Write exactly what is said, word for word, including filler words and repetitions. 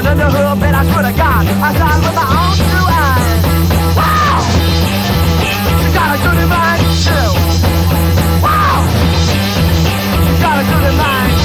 running in the hood, man, I swear to God, I saw it with my own two eyes. Wow! She got a good in mind, too. Wow! She got a good in mind.